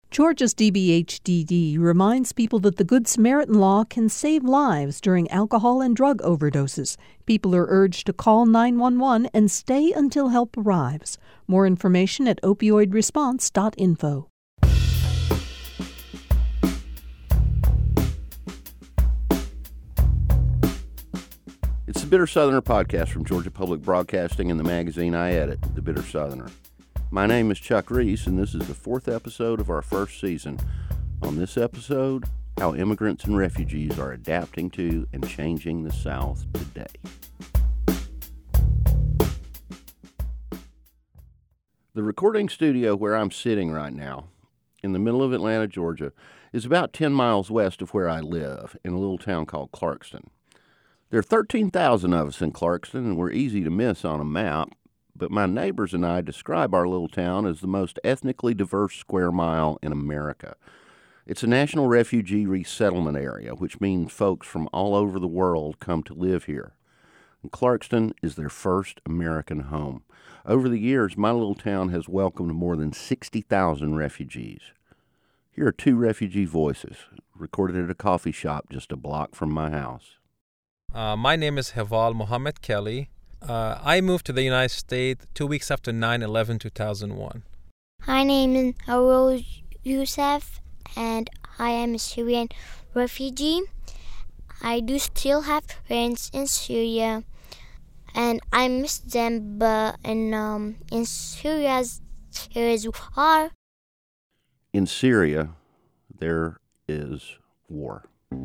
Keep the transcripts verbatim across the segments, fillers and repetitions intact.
Georgia's D B H D D reminds people that the Good Samaritan law can save lives during alcohol and drug overdoses. People are urged to call nine one one and stay until help arrives. More information at opioid response dot info. It's the Bitter Southerner podcast from Georgia Public Broadcasting and the magazine I edit, The Bitter Southerner. My name is Chuck Reese, and this is the fourth episode of our first season. On this episode, how immigrants and refugees are adapting to and changing the South today. The recording studio where I'm sitting right now, in the middle of Atlanta, Georgia, is about ten miles west of where I live, in a little town called Clarkston. There are thirteen thousand of us in Clarkston, and we're easy to miss on a map. But my neighbors and I describe our little town as the most ethnically diverse square mile in America. It's a national refugee resettlement area, which means folks from all over the world come to live here. And Clarkston is their first American home. Over the years, my little town has welcomed more than sixty thousand refugees. Here are two refugee voices, recorded at a coffee shop just a block from my house. Uh, my name is Heval Mohammed Kelly. Uh, I moved to the United States two weeks after nine eleven two thousand one. My name is Harol Youssef, and I am a Syrian refugee. I do still have friends in Syria, and I miss them, but in, um, in Syria, there is war. In Syria, there is war.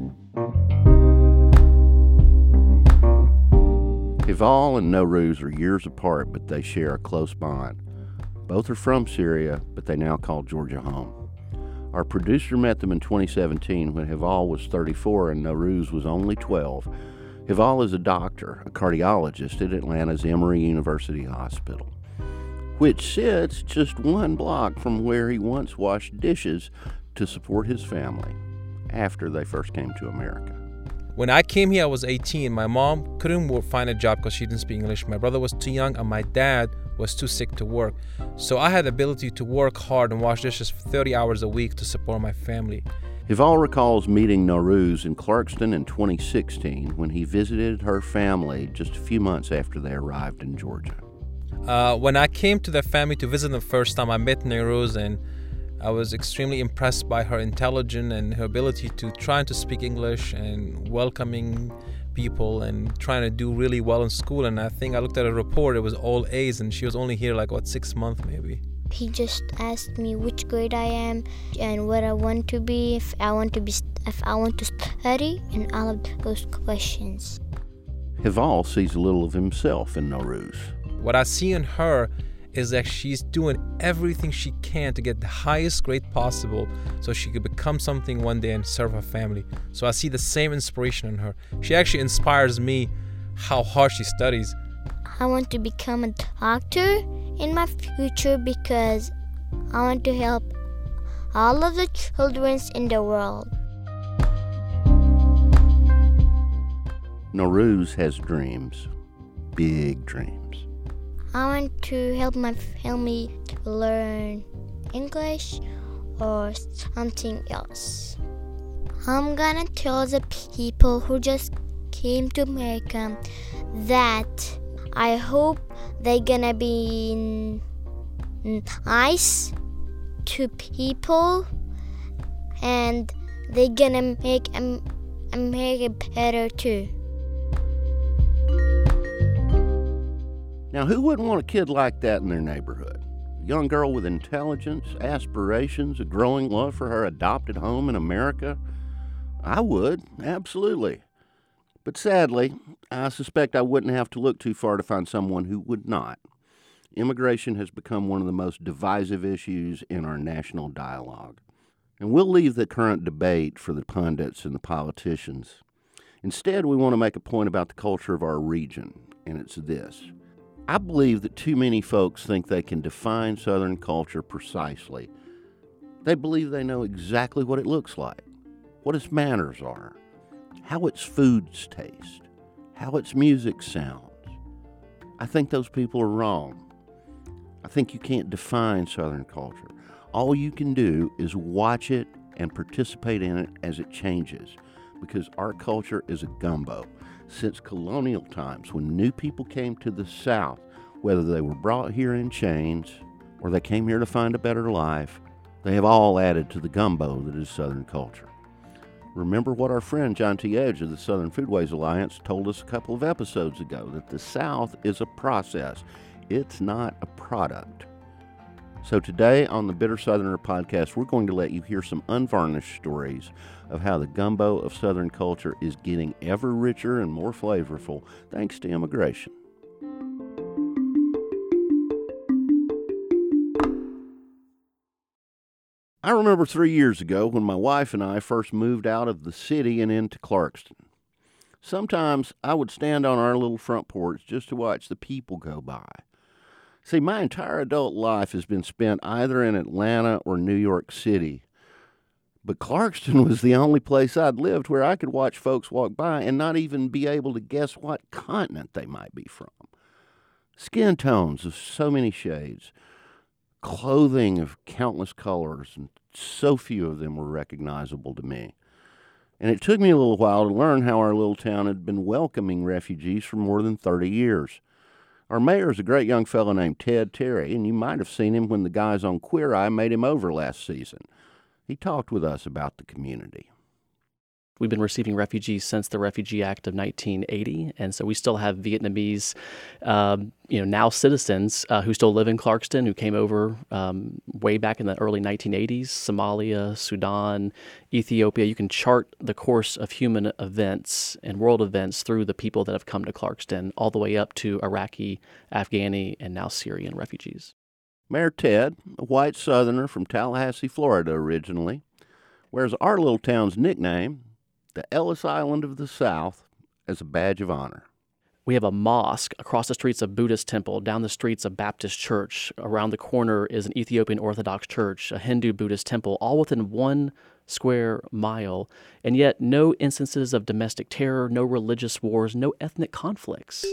Heval and Nowruz are years apart, but they share a close bond. Both are from Syria, but they now call Georgia home. Our producer met them in twenty seventeen when Heval was thirty-four and Nowruz was only twelve. Heval is a doctor, a cardiologist at Atlanta's Emory University Hospital, which sits just one block from where he once washed dishes to support his family after they first came to America. When I came here, I was eighteen. My mom couldn't find a job because she didn't speak English. My brother was too young, and my dad was too sick to work. So I had the ability to work hard and wash dishes for thirty hours a week to support my family. Heval recalls meeting Nowruz in Clarkston in twenty sixteen when he visited her family just a few months after they arrived in Georgia. Uh, when I came to their family to visit them the first time, I met Nowruz, and I was extremely impressed by her intelligence and her ability to trying to speak English and welcoming people and trying to do really well in school. And I think I looked at a report, it was all A's, and she was only here like, what, six months maybe. He just asked me which grade I am and what I want to be, if I want to be, if I want to study, and all of those questions. Heval sees a little of himself in Nowruz. What I see in her is that she's doing everything she can to get the highest grade possible so she could become something one day and serve her family. So I see the same inspiration in her. She actually inspires me how hard she studies. I want to become a doctor in my future because I want to help all of the children in the world. Nowruz has dreams, big dreams. I want to help my family to learn English or something else. I'm gonna tell the people who just came to America that I hope they're gonna be nice to people and they're gonna make America better too. Now, who wouldn't want a kid like that in their neighborhood? A young girl with intelligence, aspirations, a growing love for her adopted home in America? I would, absolutely. But sadly, I suspect I wouldn't have to look too far to find someone who would not. Immigration has become one of the most divisive issues in our national dialogue. And we'll leave the current debate for the pundits and the politicians. Instead, we want to make a point about the culture of our region, and it's this. I believe that too many folks think they can define Southern culture precisely. They believe they know exactly what it looks like, what its manners are, how its foods taste, how its music sounds. I think those people are wrong. I think you can't define Southern culture. all you can do is watch it and participate in it as it changes, because our culture is a gumbo. Since colonial times, when new people came to the South, whether they were brought here in chains or they came here to find a better life, they have all added to the gumbo that is Southern culture. Remember what our friend John T. Edge of the Southern Foodways Alliance told us a couple of episodes ago, that the South is a process. It's not a product. So today on the Bitter Southerner podcast, we're going to let you hear some unvarnished stories of how the gumbo of Southern culture is getting ever richer and more flavorful thanks to immigration. I remember three years ago when my wife and I first moved out of the city and into Clarkston. Sometimes I would stand on our little front porch just to watch the people go by. See, my entire adult life has been spent either in Atlanta or New York City, but Clarkston was the only place I'd lived where I could watch folks walk by and not even be able to guess what continent they might be from. Skin tones of so many shades, clothing of countless colors, and so few of them were recognizable to me. And it took me a little while to learn how our little town had been welcoming refugees for more than thirty years. Our mayor is a great young fellow named Ted Terry, and you might have seen him when the guys on Queer Eye made him over last season. He talked with us about the community. We've been receiving refugees since the Refugee Act of nineteen eighty, and so we still have Vietnamese, um, you know, now citizens uh, who still live in Clarkston, who came over um, way back in the early nineteen eighties, Somalia, Sudan, Ethiopia. You can chart the course of human events and world events through the people that have come to Clarkston, all the way up to Iraqi, Afghani, and now Syrian refugees. Mayor Ted, a white Southerner from Tallahassee, Florida originally, wears our little town's nickname, the Ellis Island of the South, as a badge of honor. We have a mosque. Across the streets, a Buddhist temple. Down the streets, a Baptist church. Around the corner is an Ethiopian Orthodox church, a Hindu Buddhist temple, all within one square mile. And yet no instances of domestic terror, no religious wars, no ethnic conflicts.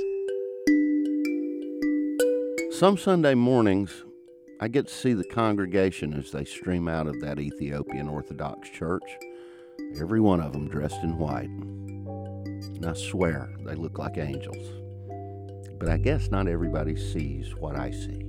Some Sunday mornings, I get to see the congregation as they stream out of that Ethiopian Orthodox church. Every one of them dressed in white. And I swear they look like angels. But I guess not everybody sees what I see.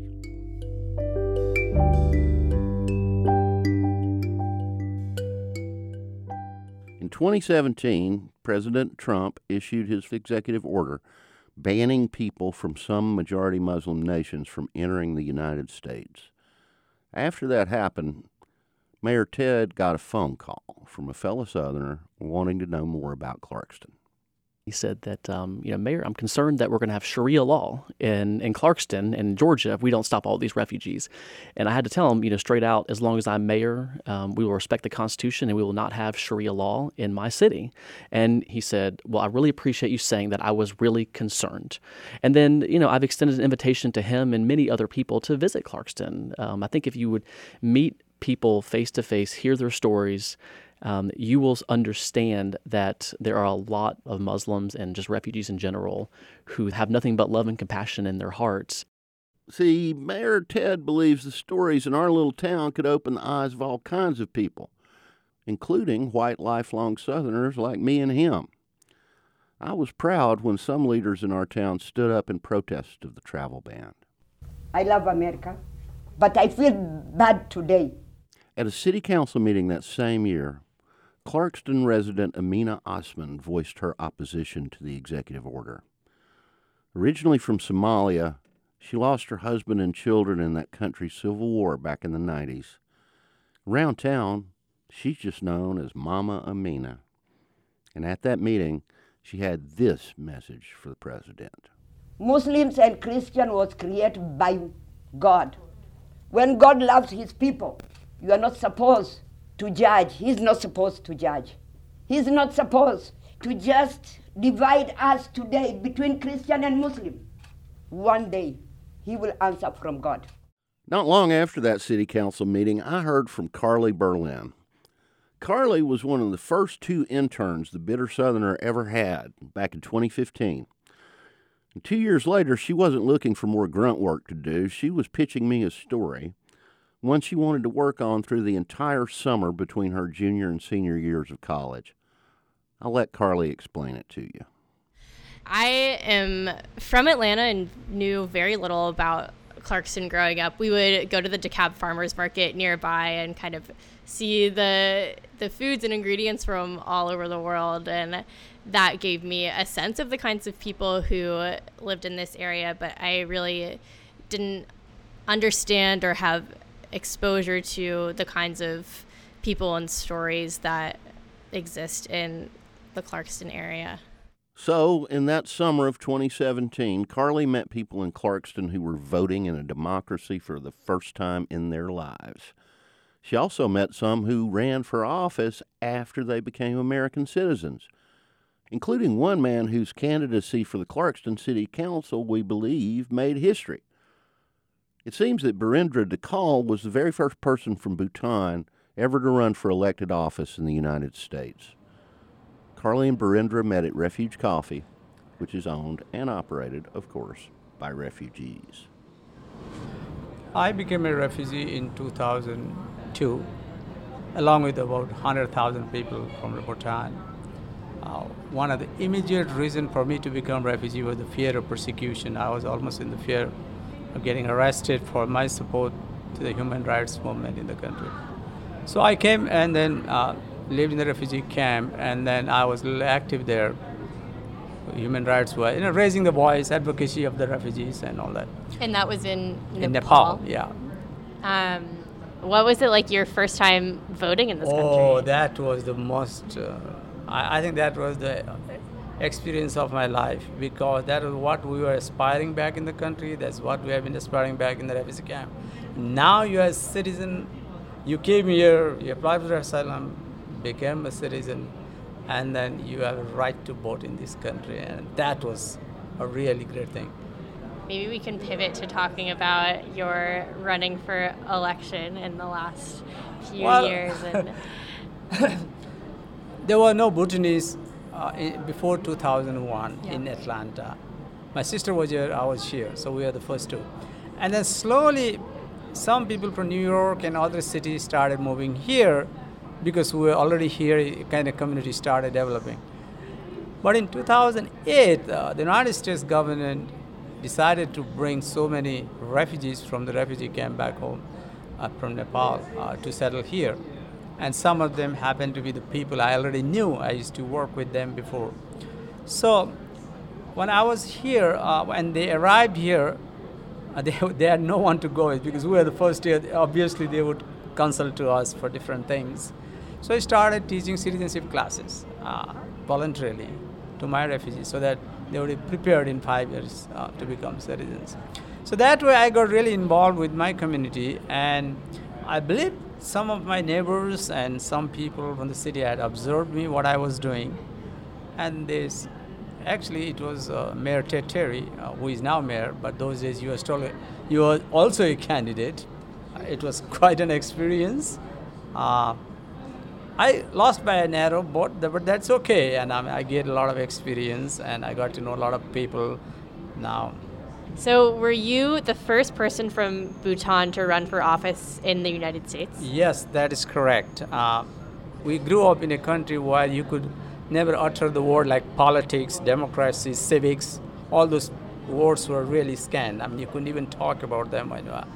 In twenty seventeen, President Trump issued his executive order banning people from some majority Muslim nations from entering the United States. After that happened, Mayor Ted got a phone call from a fellow Southerner wanting to know more about Clarkston. He said that, um, you know, Mayor, I'm concerned that we're going to have Sharia law in, in Clarkston and Georgia if we don't stop all these refugees. And I had to tell him, you know, straight out, as long as I'm mayor, um, we will respect the Constitution and we will not have Sharia law in my city. And he said, well, I really appreciate you saying that. I was really concerned. And then, you know, I've extended an invitation to him and many other people to visit Clarkston. Um, I think if you would meet people face-to-face, hear their stories, Um, you will understand that there are a lot of Muslims and just refugees in general who have nothing but love and compassion in their hearts. See, Mayor Ted believes the stories in our little town could open the eyes of all kinds of people, including white lifelong Southerners like me and him. I was proud when some leaders in our town stood up in protest of the travel ban. I love America, but I feel bad today. At a city council meeting that same year, Clarkston resident Amina Osman voiced her opposition to the executive order. Originally from Somalia, she lost her husband and children in that country's civil war back in the nineties. Around town, she's just known as Mama Amina. And at that meeting, she had this message for the president. Muslims and Christians was created by God. When God loves his people, you are not supposed to judge. He's not supposed to judge. He's not supposed to just divide us today between Christian and Muslim. One day, he will answer from God. Not long after that city council meeting, I heard from Carly Berlin. Carly was one of the first two interns the Bitter Southerner ever had back in twenty fifteen. And two years later, she wasn't looking for more grunt work to do. She was pitching me a story. one she wanted to work on through the entire summer between her junior and senior years of college. I'll let Carly explain it to you. I am from Atlanta and knew very little about Clarkston growing up. We would go to the DeKalb Farmers Market nearby and kind of see the the foods and ingredients from all over the world, and that gave me a sense of the kinds of people who lived in this area, but I really didn't understand or have exposure to the kinds of people and stories that exist in the Clarkston area. So, in that summer of twenty seventeen, Carly met people in Clarkston who were voting in a democracy for the first time in their lives. She also met some who ran for office after they became American citizens, including one man whose candidacy for the Clarkston City Council, we believe, made history. It seems that Birendra Dekal was the very first person from Bhutan ever to run for elected office in the United States. Carly and Birendra met at Refuge Coffee, which is owned and operated, of course, by refugees. I became a refugee in two thousand two, along with about one hundred thousand people from Bhutan. Uh, one of the immediate reasons for me to become a refugee was the fear of persecution. I was almost in the fear of getting arrested for my support to the human rights movement in the country. So I came and then uh, lived in the refugee camp, and then I was active there. Human rights were, you know, raising the voice, advocacy of the refugees and all that. And that was in Nepal? In Nepal, yeah. Um, what was it like your first time voting in this oh, country? Oh, that was the most, uh, I, I think that was the experience of my life, because that was what we were aspiring back in the country. That's what we have been aspiring back in the refugee camp. Now you as a citizen, you came here, you applied for asylum, became a citizen, and then you have a right to vote in this country, and that was a really great thing. Maybe we can pivot to talking about your running for election in the last few well, years. And there were no Bhutanese uh, in, before two thousand one yeah. in Atlanta. My sister was here, I was here, so we were the first two. And then slowly, some people from New York and other cities started moving here, because we were already here, a kind of community started developing. But in two thousand eight, uh, the United States government decided to bring so many refugees from the refugee camp back home uh, from Nepal uh, to settle here. And some of them happened to be the people I already knew. I used to work with them before. So when I was here, uh, when they arrived here, uh, they, they had no one to go with, because we were the first year. Obviously, they would consult to us for different things. So I started teaching citizenship classes uh, voluntarily to my refugees, so that they would be prepared in five years uh, to become citizens. So that way I got really involved with my community, and I believe some of my neighbors and some people from the city had observed me, what I was doing. And this, actually it was uh, Mayor Ted Terry, uh, who is now mayor, but those days you were, still, you were also a candidate. It was quite an experience. Uh, I lost by a narrow, but, but that's okay, and I, I get a lot of experience, and I got to know a lot of people now. So were you the first person from Bhutan to run for office in the United States? Yes, that is correct. Uh, we grew up in a country where you could never utter the word like politics, democracy, civics. All those words were really scanned. I mean, you couldn't even talk about them.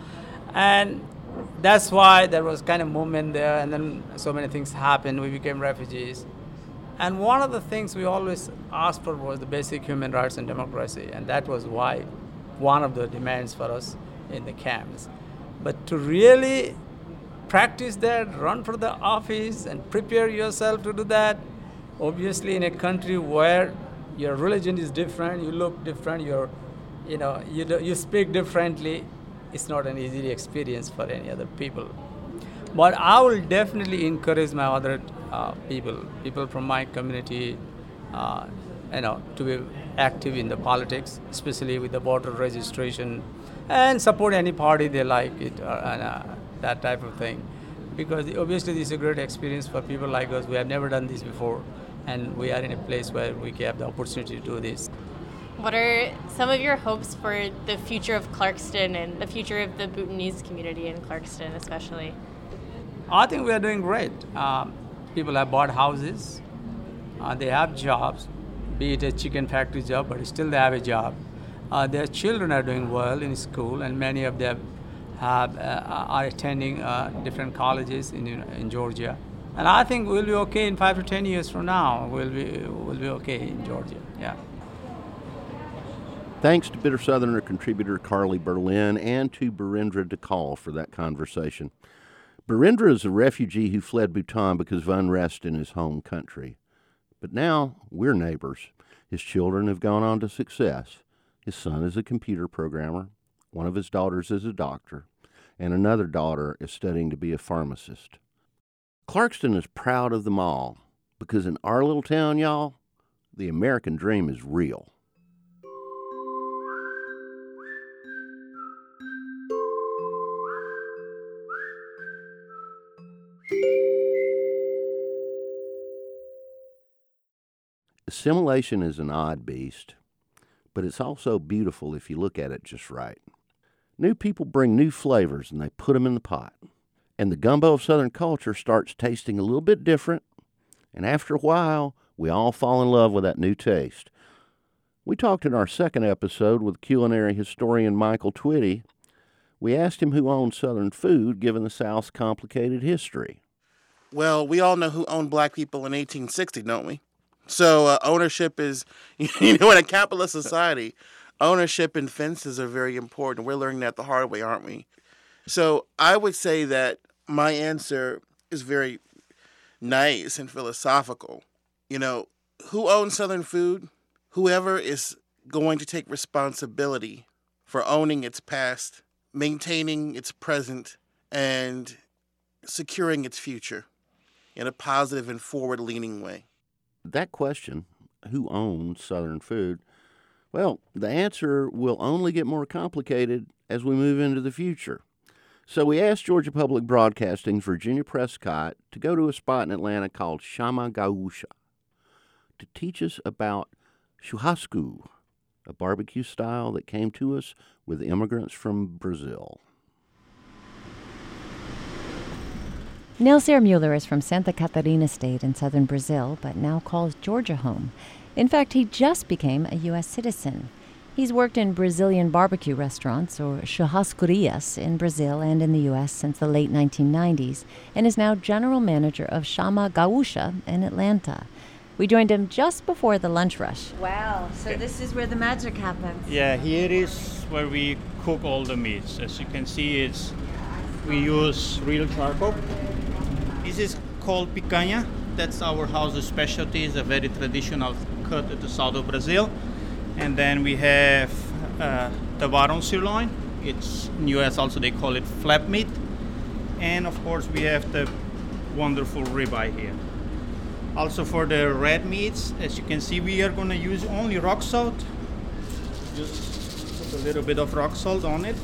And that's why there was kind of movement there, and then so many things happened. We became refugees. And one of the things we always asked for was the basic human rights and democracy, and that was why one of the demands for us in the camps. But to really practice that, run for the office, and prepare yourself to do that, obviously in a country where your religion is different, you look different, you're, you know, you do, you speak differently, it's not an easy experience for any other people. But I will definitely encourage my other uh, people, people from my community, uh, you know, to be active in the politics, especially with the voter registration, and support any party they like it, or uh, that type of thing. Because obviously this is a great experience for people like us. We have never done this before, and we are in a place where we have the opportunity to do this. What are some of your hopes for the future of Clarkston and the future of the Bhutanese community in Clarkston especially? I think we are doing great. Um, people have bought houses. Uh, they have jobs, be it a chicken factory job, but still they have a job. Uh, their children are doing well in school, and many of them have uh, are attending uh, different colleges in in Georgia. And I think we'll be okay in five to ten years from now. We'll be we'll be okay in Georgia. Yeah. Thanks to Bitter Southerner contributor Carly Berlin and to Birendra Dakal for that conversation. Birendra is a refugee who fled Bhutan because of unrest in his home country. But now we're neighbors. His children have gone on to success. His son is a computer programmer. One of his daughters is a doctor. And another daughter is studying to be a pharmacist. Clarkston is proud of them all because in our little town, y'all, the American dream is real. Assimilation is an odd beast, but it's also beautiful if you look at it just right. New people bring new flavors and they put them in the pot. And the gumbo of Southern culture starts tasting a little bit different, and after a while, we all fall in love with that new taste. We talked in our second episode with culinary historian Michael Twitty. We asked him who owned Southern food given the South's complicated history. Well, we all know who owned black people in eighteen sixty, don't we? So uh, ownership is, you know, in a capitalist society, ownership and fences are very important. We're learning that the hard way, aren't we? So I would say that my answer is very nice and philosophical. You know, who owns Southern food? Whoever is going to take responsibility for owning its past, maintaining its present, and securing its future in a positive and forward-leaning way. That question, who owns Southern food? Well, the answer will only get more complicated as we move into the future. So we asked Georgia Public Broadcasting's Virginia Prescott to go to a spot in Atlanta called Shama Gaúcha to teach us about churrasco, a barbecue style that came to us with immigrants from Brazil. Nelsair Mueller is from Santa Catarina State in southern Brazil, but now calls Georgia home. In fact, he just became a U S citizen. He's worked in Brazilian barbecue restaurants, or churrascarias, in Brazil and in the U S since the late nineteen nineties, and is now general manager of Shama Gaúcha in Atlanta. We joined him just before the lunch rush. Wow, so Okay. this is where the magic happens. Yeah, here is where we cook all the meats. As you can see, it's we use real charcoal. This is called picanha. That's our house's specialty. It's a very traditional cut at the south of Brazil. And then we have uh, the Varon sirloin. It's in U S also they call it flap meat. And of course we have the wonderful ribeye here. Also for the red meats, as you can see, we are going to use only rock salt. Just put a little bit of rock salt on it.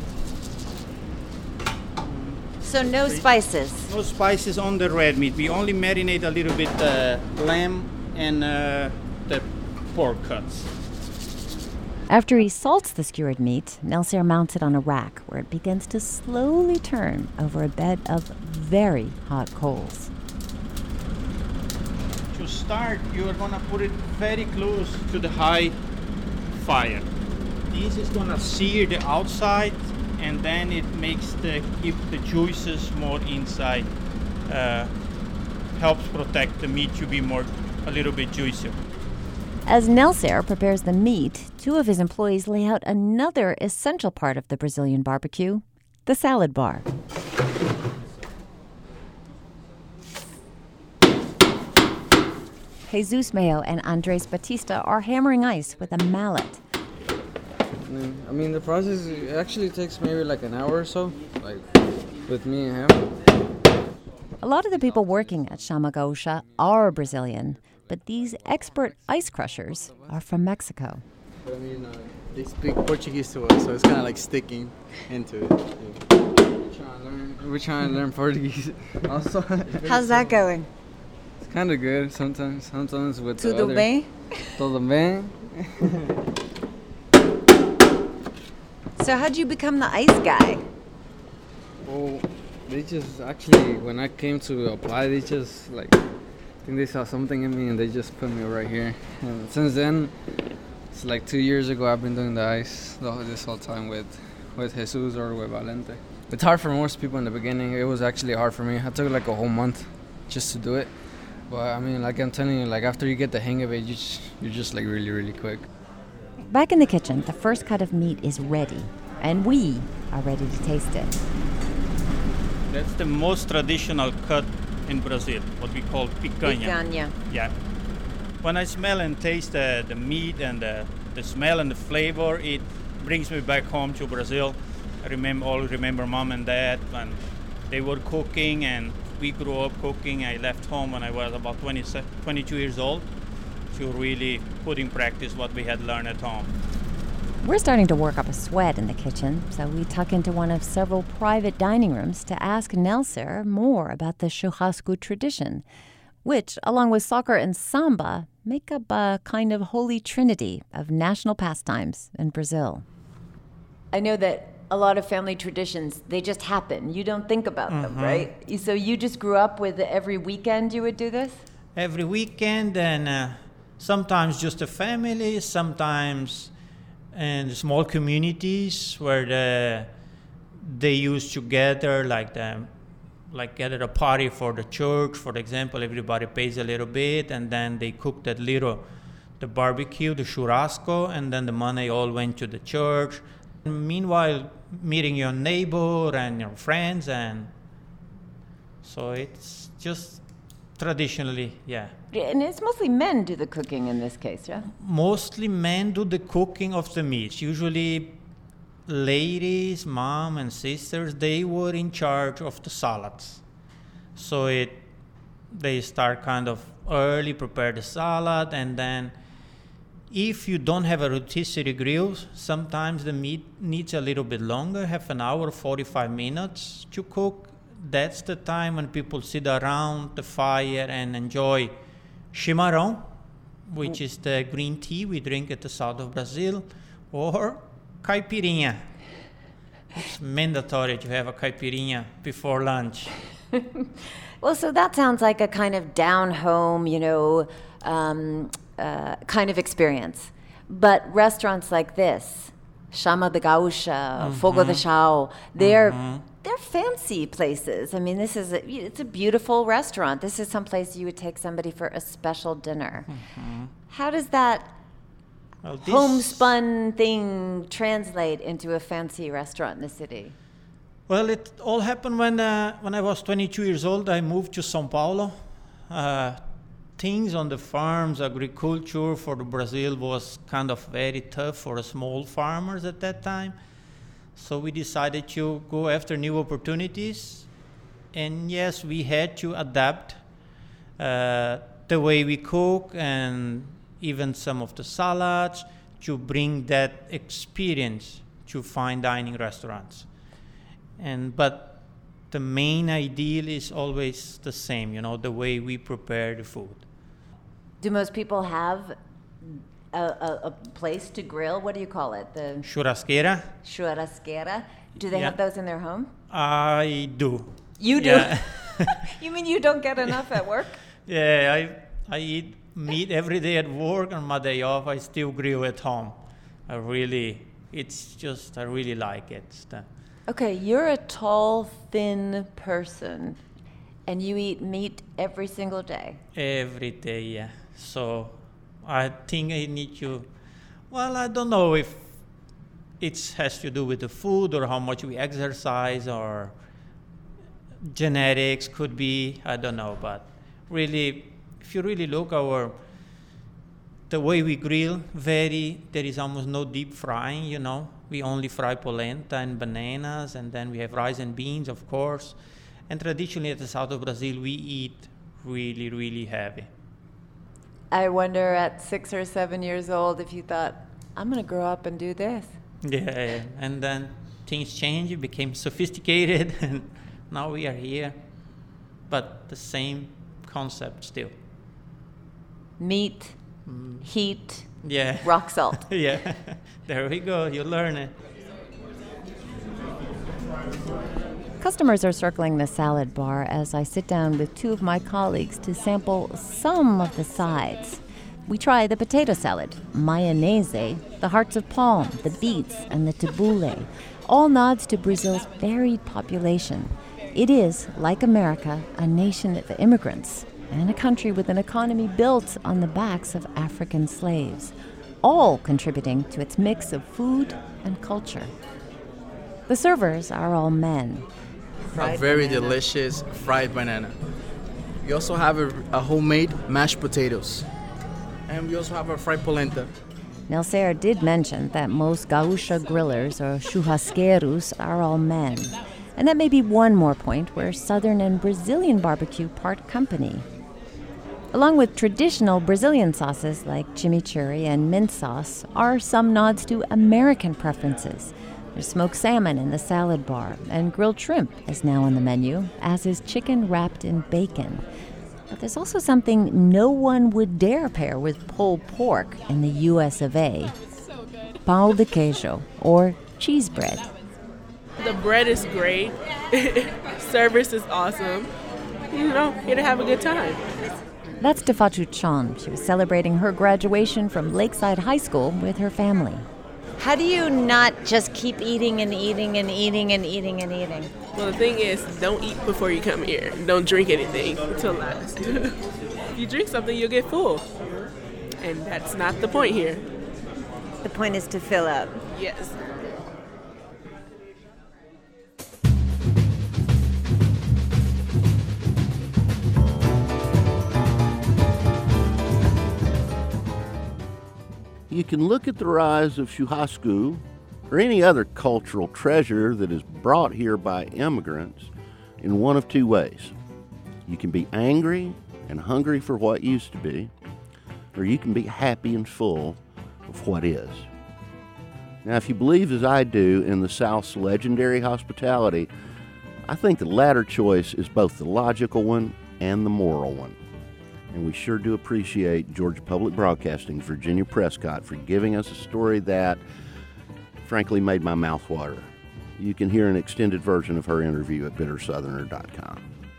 So no spices. No spices on the red meat. We only marinate a little bit uh, lamb and uh, the pork cuts. After he salts the skewered meat, Nelsair mounts it on a rack where it begins to slowly turn over a bed of very hot coals. To start, you are going to put it very close to the high fire. This is going to sear the outside, and then it makes the keep the juices more inside. Uh, helps protect the meat to be more a little bit juicier. As Nelsair prepares the meat, two of his employees lay out another essential part of the Brazilian barbecue, the salad bar. Jesus Mayo and Andres Batista are hammering ice with a mallet. I mean, the process actually takes maybe like an hour or so, like with me and him. A lot of the people working at Shama Gaúcha are Brazilian, but these expert ice crushers are from Mexico. But I mean, uh, they speak Portuguese to us, so it's kind of like sticking into it. Yeah. We're trying to learn, we're trying to learn Portuguese also. How's that going? It's kind of good sometimes. Sometimes with the Tudo other. bem? Tudo bem? So how'd you become the ice guy? Well, they just actually, when I came to apply, they just like, I think they saw something in me and they just put me right here. And since then, it's like two years ago, I've been doing the ice the whole, this whole time with, with Jesus or with Valente. It's hard for most people in the beginning. It was actually hard for me. I took like a whole month just to do it. But I mean, like I'm telling you, like after you get the hang of it, you just, you're just like really, really quick. Back in the kitchen, the first cut of meat is ready, and we are ready to taste it. That's the most traditional cut in Brazil, what we call picanha. Picanha. Yeah. When I smell and taste the, the meat and the, the smell and the flavor, it brings me back home to Brazil. I remember, always remember mom and dad when they were cooking, and we grew up cooking. I left home when I was about twenty, twenty-two years old to really put in practice what we had learned at home. We're starting to work up a sweat in the kitchen, so we tuck into one of several private dining rooms to ask Nelser more about the churrasco tradition, which, along with soccer and samba, make up a kind of holy trinity of national pastimes in Brazil. I know that a lot of family traditions, they just happen. You don't think about them, Mhm. right? So you just grew up with every weekend you would do this? Every weekend, and uh, sometimes just a family, sometimes in small communities where the, they used to gather, like the, like gather a party for the church, for example. Everybody pays a little bit, and then they cook that little, the barbecue, the churrasco, and then the money all went to the church. Meanwhile, meeting your neighbor and your friends, and so it's just traditionally, yeah. And it's mostly men do the cooking in this case, yeah? Mostly men do the cooking of the meats. Usually ladies, mom and sisters, they were in charge of the salads. So it, they start kind of early, prepare the salad, and then if you don't have a rotisserie grill, sometimes the meat needs a little bit longer, half an hour, forty-five minutes to cook. That's the time when people sit around the fire and enjoy chimarrão, which is the green tea we drink at the south of Brazil, or caipirinha. It's mandatory to have a caipirinha before lunch. Well, so that sounds like a kind of down home, you know, um, uh, kind of experience. But restaurants like this, Chama da Gaúcha, mm-hmm. Fogo de Chão, they're mm-hmm. they're fancy places. I mean, this is a, it's a beautiful restaurant. This is some place you would take somebody for a special dinner. Mm-hmm. How does that well, homespun thing translate into a fancy restaurant in the city? Well, it all happened when uh, when I was twenty-two years old. I moved to São Paulo. Uh, things on the farms, agriculture for Brazil was kind of very tough for small farmers at that time. So we decided to go after new opportunities. And yes, we had to adapt uh, the way we cook and even some of the salads to bring that experience to fine dining restaurants. And but the main ideal is always the same, you know, the way we prepare the food. Do most people have a, a, a place to grill? What do you call it? The churrasqueira. Churrasqueira. Do they yeah. have those in their home? I do. You do? Yeah. You mean you don't get enough at work? Yeah, I I eat meat every day at work. On my day off, I still grill at home. I really, it's just, I really like it. The, Okay, you're a tall, thin person, and you eat meat every single day. Every day, yeah. So I think I need to, well, I don't know if it has to do with the food or how much we exercise or genetics could be, I don't know. But really, if you really look our, the way we grill, very, there is almost no deep frying, you know. We only fry polenta and bananas, and then we have rice and beans, of course. And traditionally at the south of Brazil, we eat really, really heavy. I wonder at six or seven years old if you thought, I'm going to grow up and do this. Yeah, and then things changed, it became sophisticated, and now we are here. But the same concept still. Meat, mm. heat, yeah. rock salt. Yeah, there we go, you learn it. Customers are circling the salad bar as I sit down with two of my colleagues to sample some of the sides. We try the potato salad, mayonnaise, the hearts of palm, the beets, and the tabbouleh, all nods to Brazil's varied population. It is, like America, a nation of immigrants and a country with an economy built on the backs of African slaves, all contributing to its mix of food and culture. The servers are all men. A very delicious fried banana. We also have a, a homemade mashed potatoes. And we also have a fried polenta. Nelsair did mention that most gaúcha grillers or churrasqueiros are all men. And that may be one more point where Southern and Brazilian barbecue part company. Along with traditional Brazilian sauces like chimichurri and mint sauce are some nods to American preferences. There's smoked salmon in the salad bar, and grilled shrimp is now on the menu, as is chicken wrapped in bacon. But there's also something no one would dare pair with pulled pork in the U S of A. Pão de queijo, or cheese bread. The bread is great. Service is awesome. You know, here to have a good time. That's Tefatu Chan. She was celebrating her graduation from Lakeside High School with her family. How do you not just keep eating and eating and eating and eating and eating? Well, the thing is, don't eat before you come here. Don't drink anything until last. If you drink something, you'll get full. And that's not the point here. The point is to fill up. Yes. You can look at the rise of churrasco or any other cultural treasure that is brought here by immigrants in one of two ways. You can be angry and hungry for what used to be, or you can be happy and full of what is. Now, if you believe as I do in the South's legendary hospitality, I think the latter choice is both the logical one and the moral one. And we sure do appreciate Georgia Public Broadcasting's Virginia Prescott for giving us a story that, frankly, made my mouth water. You can hear an extended version of her interview at bitter southerner dot com.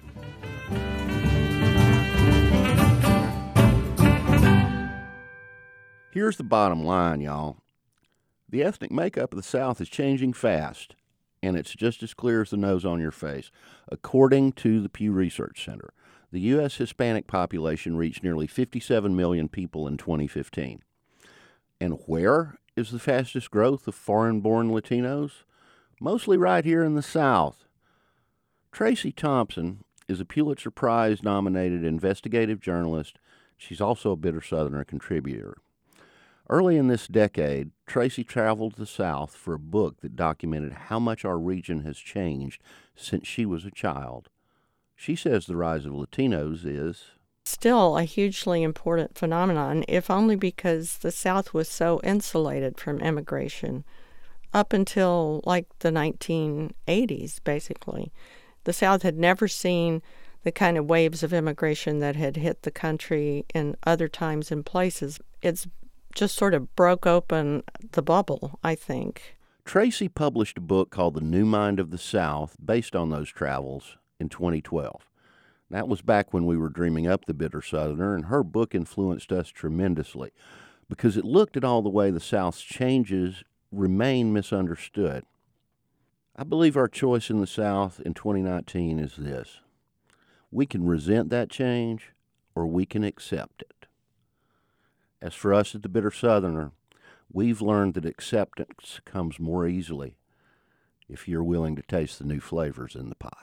Here's the bottom line, y'all. The ethnic makeup of the South is changing fast, and it's just as clear as the nose on your face, according to the Pew Research Center. The U S Hispanic population reached nearly fifty-seven million people in twenty fifteen. And where is the fastest growth of foreign-born Latinos? Mostly right here in the South. Tracy Thompson is a Pulitzer Prize-nominated investigative journalist. She's also a Bitter Southerner contributor. Early in this decade, Tracy traveled to the South for a book that documented how much our region has changed since she was a child. She says the rise of Latinos is still a hugely important phenomenon, if only because the South was so insulated from immigration up until like the nineteen eighties, basically. The South had never seen the kind of waves of immigration that had hit the country in other times and places. It's just sort of broke open the bubble, I think. Tracy published a book called The New Mind of the South based on those travels in twenty twelve. That was back when we were dreaming up the Bitter Southerner, and her book influenced us tremendously because it looked at all the way the South's changes remain misunderstood. I believe our choice in the South in twenty nineteen is this. We can resent that change, or we can accept it. As for us at the Bitter Southerner, we've learned that acceptance comes more easily if you're willing to taste the new flavors in the pot.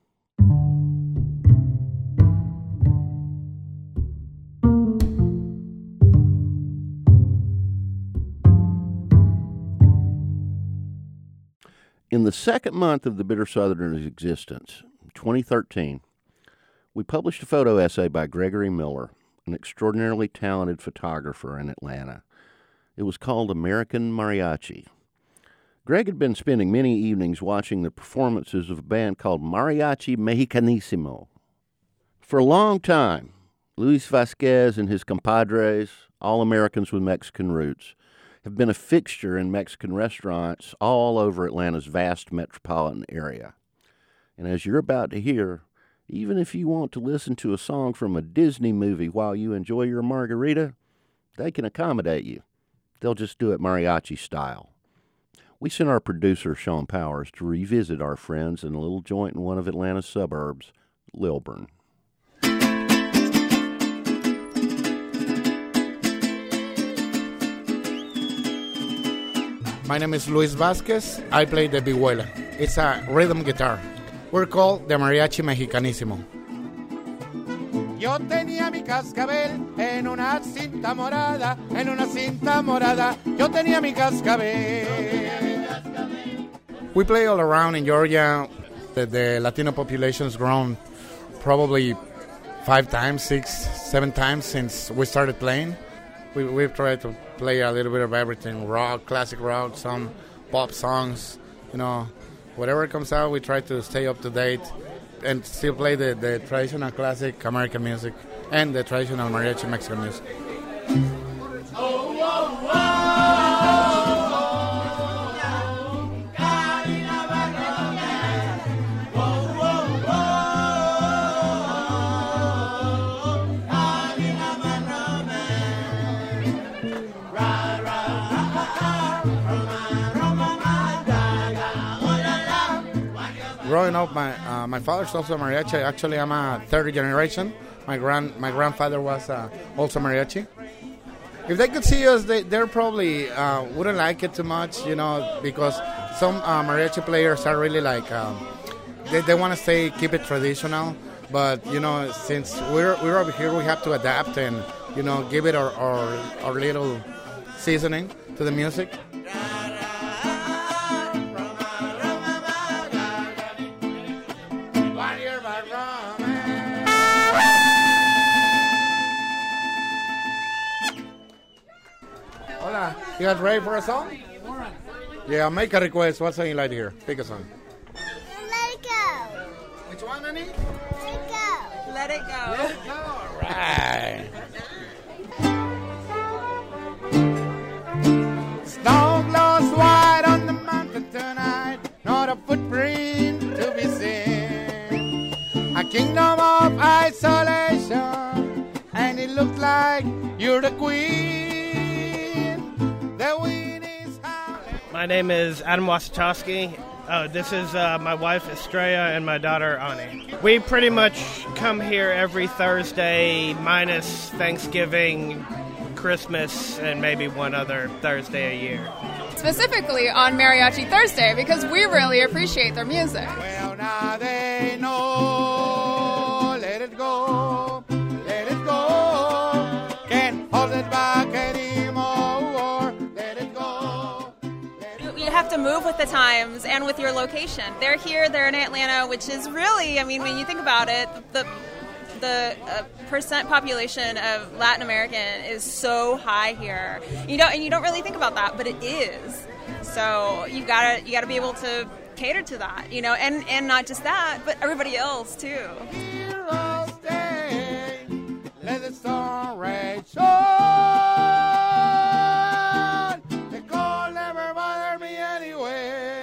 In the second month of the Bitter Southerner's existence, twenty thirteen, we published a photo essay by Gregory Miller, an extraordinarily talented photographer in Atlanta. It was called American Mariachi. Greg had been spending many evenings watching the performances of a band called Mariachi Mexicanísimo. For a long time, Luis Vasquez and his compadres, all Americans with Mexican roots, have been a fixture in Mexican restaurants all over Atlanta's vast metropolitan area. And as you're about to hear, even if you want to listen to a song from a Disney movie while you enjoy your margarita, they can accommodate you. They'll just do it mariachi style. We sent our producer, Sean Powers, to revisit our friends in a little joint in one of Atlanta's suburbs, Lilburn. My name is Luis Vasquez. I play the vihuela. It's a rhythm guitar. We're called the Mariachi Mexicanísimo. Yo tenía mi cascabel en una cinta morada, en una cinta morada. Yo tenía mi cascabel. We play all around in Georgia. The, the Latino population's grown probably five times, six, seven times since we started playing. We, we've tried to play a little bit of everything, rock, classic rock, some pop songs, you know, whatever comes out, we try to stay up to date and still play the, the traditional classic American music and the traditional mariachi Mexican music. Oh, oh, oh. Growing up, my uh, my father's also mariachi. Actually, I'm a third generation. My grand my grandfather was uh, also mariachi. If they could see us, they they probably uh, wouldn't like it too much, you know, because some uh, mariachi players are really like um, they they want to stay keep it traditional. But you know, since we're we're over here, we have to adapt and you know give it our our, our little seasoning to the music. You guys ready for a song? Yeah, make a request. What song you like to hear? Pick a song. Let it go. Which one, honey? Let it go. Let it go. Let it go. All right. Snow glows white on the mountain tonight, not a footprint to be seen. A kingdom of isolation, and it looks like you're the queen. My name is Adam Wasachowski. Uh, this is uh, my wife Estrella and my daughter Ani. We pretty much come here every Thursday, minus Thanksgiving, Christmas, and maybe one other Thursday a year. Specifically on Mariachi Thursday, because we really appreciate their music. Well, now they know, let it go, let it go, can't hold it back anymore, let it go. Let You have to move with the times and with your location. They're here, they're in Atlanta, which is really, I mean, when you think about it, the the uh, percent population of Latin American is so high here. You don't, and you don't really think about that, but it is. So you gotta you gotta be able to cater to that, you know, and and not just that, but everybody else too. Here I'll stay, let the sun rage on. The cold never bothered me anyway.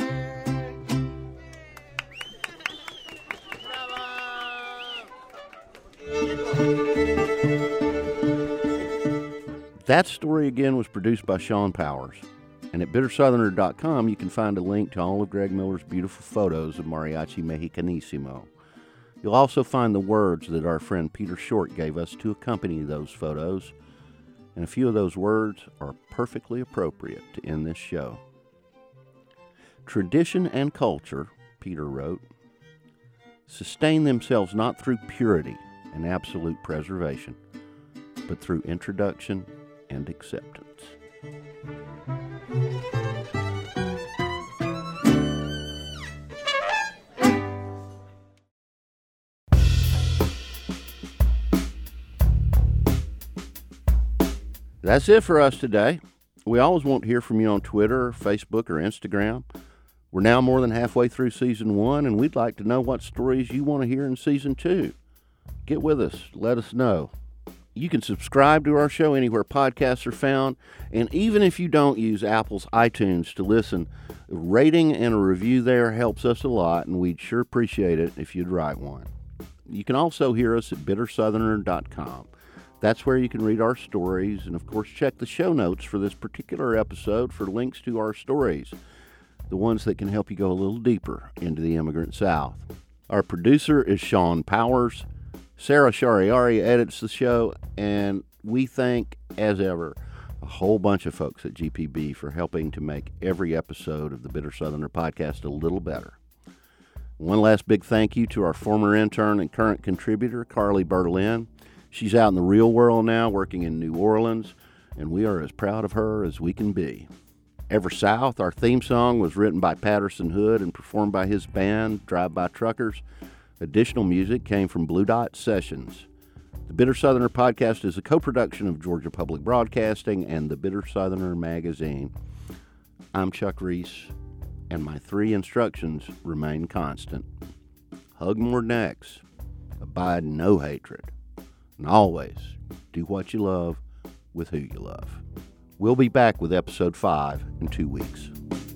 That story again was produced by Sean Powers. And at bitter southerner dot com you can find a link to all of Greg Miller's beautiful photos of Mariachi Mexicanísimo. You'll also find the words that our friend Peter Short gave us to accompany those photos. And a few of those words are perfectly appropriate to end this show. Tradition and culture, Peter wrote, sustain themselves not through purity and absolute preservation, but through introduction and acceptance. That's it for us today. We always want to hear from you on Twitter, Facebook, or Instagram. We're now more than halfway through season one, and we'd like to know what stories you want to hear in season two. Get with us. Let us know. You can subscribe to our show anywhere podcasts are found, and even if you don't use Apple's iTunes to listen, a rating and a review there helps us a lot, and we'd sure appreciate it if you'd write one. You can also hear us at bitter southerner dot com. That's where you can read our stories, and of course check the show notes for this particular episode for links to our stories, the ones that can help you go a little deeper into the immigrant South. Our producer is Sean Powers. Sarah Shariari edits the show, and we thank, as ever, a whole bunch of folks at G P B for helping to make every episode of the Bitter Southerner podcast a little better. One last big thank you to our former intern and current contributor, Carly Berlin. She's out in the real world now, working in New Orleans, and we are as proud of her as we can be. Ever South, our theme song, was written by Patterson Hood and performed by his band, Drive By Truckers. Additional music came from Blue Dot Sessions. The Bitter Southerner podcast is a co-production of Georgia Public Broadcasting and the Bitter Southerner magazine. I'm Chuck Reese, and my three instructions remain constant. Hug more necks, abide no hatred, and always do what you love with who you love. We'll be back with episode five in two weeks.